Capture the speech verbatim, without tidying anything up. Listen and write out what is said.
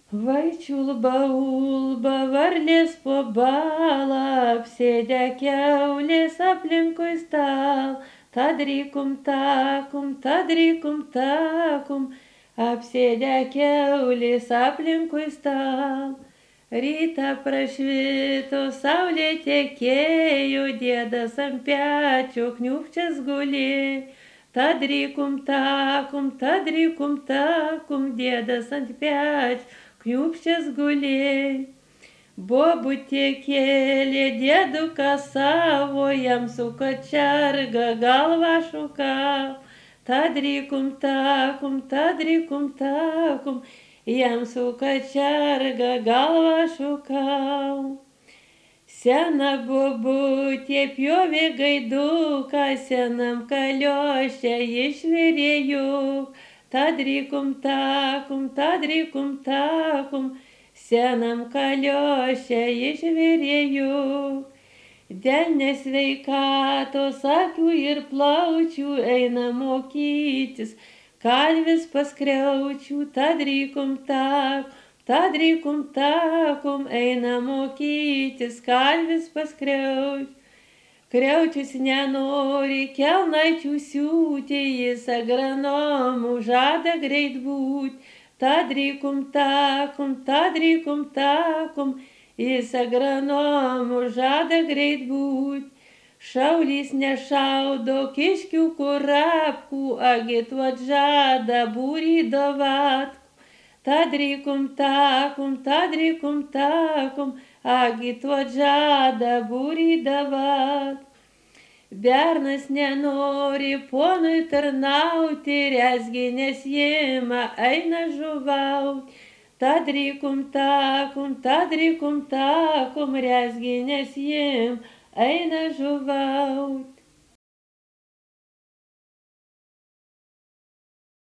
Vai čiulba ulba varlės po balą, apsėdę kiaulės aplinkui stal, tadrykum takum, tadrykum takum, apsėdę kiaulės aplinkui stal. Rytą prašvito, saulė tekėjo, dėdas ant pečių kniūbsčias gulėjo. Tadrykum takum, tadrykum takum, dėdas ant pečių kniūbsčias gulėjo. Bobutė kėlė dėduką savo, jam su kačerga galvą šukavo. Tadrykum takum, tadrykum takum, jam su kačerga galvą šukau. Sena bobutė pjovė gaiduką, senam kalioše išvirė juk. Tadrykum takum, tadrykum takum, senam kalioše išvirė juk. Dėl nesveikatos akių ir plaučių eina mokytis, kalvis paskriaučių. Tadrykum takum, tadrykum takum, eina mokytis, kalvis paskriaučių. Kriaučius nenori kelnaičių siūti, jis agronomų žada greit būti. Tadrykum takum, tadrykum takum, jis agronomų žada greit būti. Šaulys nešaudo kiškių kurapkų, agituot žada būrį dovatku. Tadrykum takum, tadrykum takum, agituot žada būrį dovatku. Bernas nenori ponui tarnauti, rezginės jima eina žuvauti. Tadrykum takum, tadrykum takum, rezginės jima eina žuvauti.